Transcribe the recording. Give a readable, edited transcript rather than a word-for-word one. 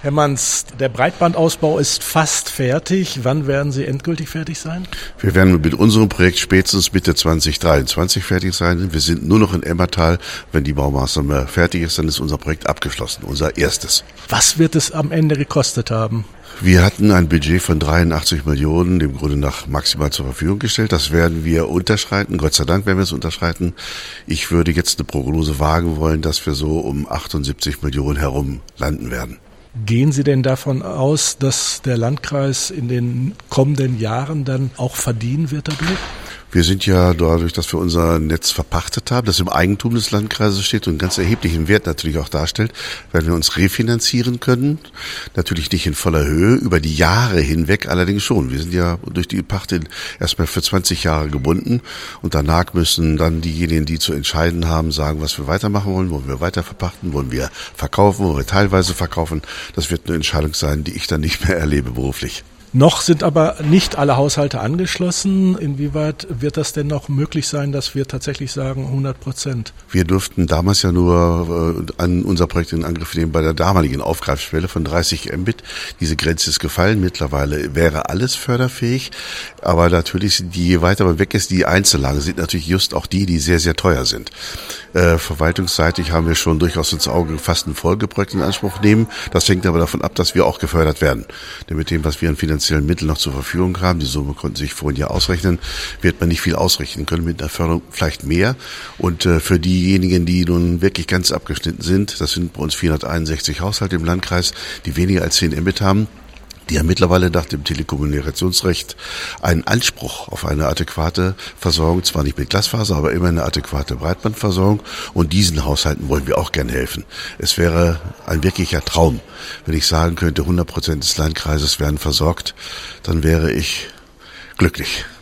Herr Manz, der Breitbandausbau ist fast fertig. Wann werden Sie endgültig fertig sein? Wir werden mit unserem Projekt spätestens Mitte 2023 fertig sein. Wir sind nur noch in Emmertal. Wenn die Baumaßnahme fertig ist, dann ist unser Projekt abgeschlossen, unser erstes. Was wird es am Ende gekostet haben? Wir hatten ein Budget von 83 Millionen, dem Grunde nach maximal zur Verfügung gestellt. Das werden wir unterschreiten. Gott sei Dank werden wir es unterschreiten. Ich würde jetzt eine Prognose wagen wollen, dass wir so um 78 Millionen herum landen werden. Gehen Sie denn davon aus, dass der Landkreis in den kommenden Jahren dann auch verdienen wird dadurch? Wir sind ja dadurch, dass wir unser Netz verpachtet haben, das im Eigentum des Landkreises steht und einen ganz erheblichen Wert natürlich auch darstellt, werden wir uns refinanzieren können. Natürlich nicht in voller Höhe, über die Jahre hinweg allerdings schon. Wir sind ja durch die Pacht erstmal für 20 Jahre gebunden und danach müssen dann diejenigen, die zu entscheiden haben, sagen, was wir weitermachen wollen. Wollen wir weiter verpachten, wollen wir verkaufen, wollen wir teilweise verkaufen. Das wird eine Entscheidung sein, die ich dann nicht mehr erlebe beruflich. Noch sind aber nicht alle Haushalte angeschlossen. Inwieweit wird das denn noch möglich sein, dass wir tatsächlich sagen 100%? Wir durften damals ja nur an unser Projekt in Angriff nehmen bei der damaligen Aufgreifschwelle von 30 Mbit. Diese Grenze ist gefallen. Mittlerweile wäre alles förderfähig. Aber natürlich, je weiter man weg ist, die Einzellagen sind natürlich just auch die sehr, sehr teuer sind. Verwaltungsseitig haben wir schon durchaus ins Auge gefasst ein Folgeprojekt in Anspruch nehmen. Das hängt aber davon ab, dass wir auch gefördert werden. Denn mit dem, was wir an finanziellen Mitteln noch zur Verfügung haben, die Summe konnten sich vorhin ja ausrechnen, wird man nicht viel ausrechnen können, mit einer Förderung vielleicht mehr. Und für diejenigen, die nun wirklich ganz abgeschnitten sind, das sind bei uns 461 Haushalte im Landkreis, die weniger als 10 Mbit haben, die haben mittlerweile nach dem Telekommunikationsrecht einen Anspruch auf eine adäquate Versorgung, zwar nicht mit Glasfaser, aber immer eine adäquate Breitbandversorgung. Und diesen Haushalten wollen wir auch gerne helfen. Es wäre ein wirklicher Traum, wenn ich sagen könnte, 100% des Landkreises werden versorgt, dann wäre ich glücklich.